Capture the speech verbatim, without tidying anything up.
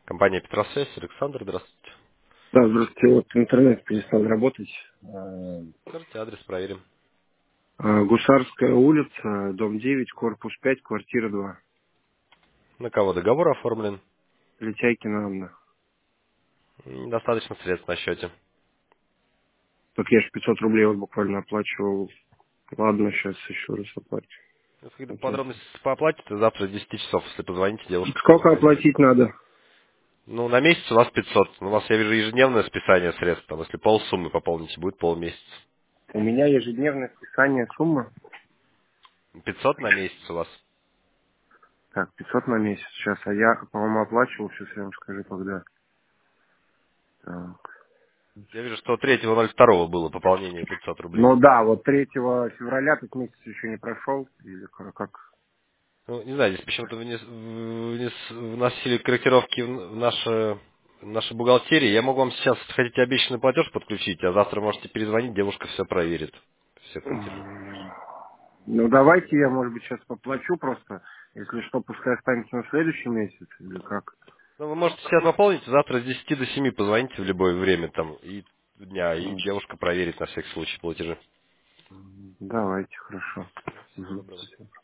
Компания Петросвязь, Александр, здравствуйте. Да, здравствуйте. Вот интернет перестал работать. А, Скажите адрес, проверим. а, Гусарская улица, дом девять, корпус пять, квартира два. На кого договор оформлен? Летяйкина Анна. М, Достаточно средств на счете. Так я же пятьсот рублей вот буквально оплачивал. Ладно, сейчас еще раз оплачу. Если какие-то Оплатить. подробности по оплате, то завтра с десяти часов, если позвоните, девушка все Сколько проверит. оплатить надо? Ну, на месяц у вас пятьсот. У вас, я вижу, ежедневное списание средств. Там, если полсуммы пополните, будет полмесяца. У меня ежедневное списание суммы. пятьсот на месяц у вас. Так, пятьсот на месяц сейчас. А я, по-моему, оплачивал. Сейчас я вам скажу, когда. Так. Я вижу, что третьего ноль второго было пополнение пятьсот рублей. Ну да, вот третьего февраля, тут месяц еще не прошел. Или как? как? Ну, не знаю, здесь почему-то внес, внес- вносили корректировки в в наши, в наши бухгалтерии. Я могу вам сейчас, если хотите, обещанный платеж подключить, а завтра можете перезвонить, девушка все проверит, все платежи. Ну, давайте я, может быть, сейчас поплачу просто. Если что, пускай останется на следующий месяц, или как? Ну, вы можете сейчас пополнить, завтра с десяти до семи позвоните в любое время там и дня, и девушка проверит на всякий случай платежи. Давайте, хорошо. Всего Мгм. доброго.